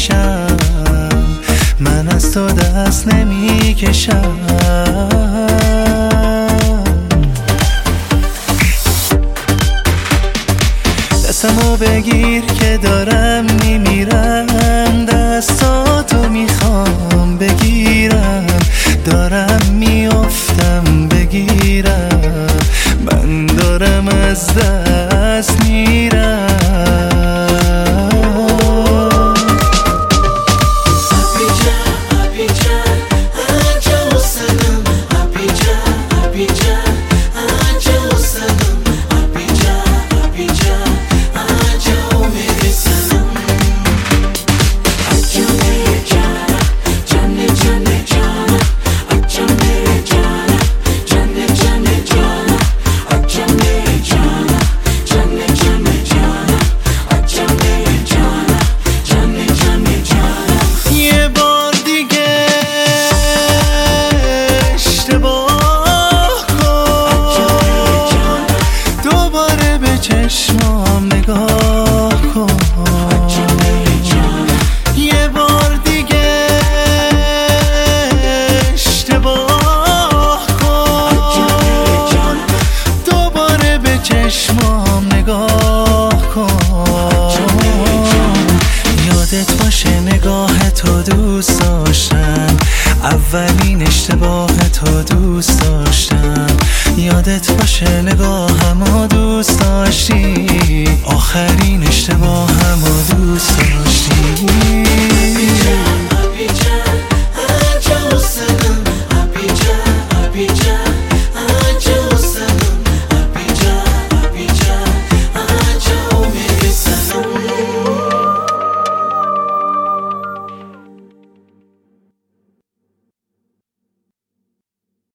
میشم، من از تو دست نمیکشم. دستمو بگیر که دارم میمیرم، دستاتو میخوام بگیرم، دارم میافتم بگیرم، من دارم از دست میرم. چشمام نگاه کن، یه بار دیگه اشتباه کن، دوباره به چشمام نگاه کن. یادت باشه نگاه تو دوست داشتم، اولین اشتباه تو دوست داشتم. یادت باشه نگاهمو دوست داشتی، آخرین اشتباهمو دوست داشتی.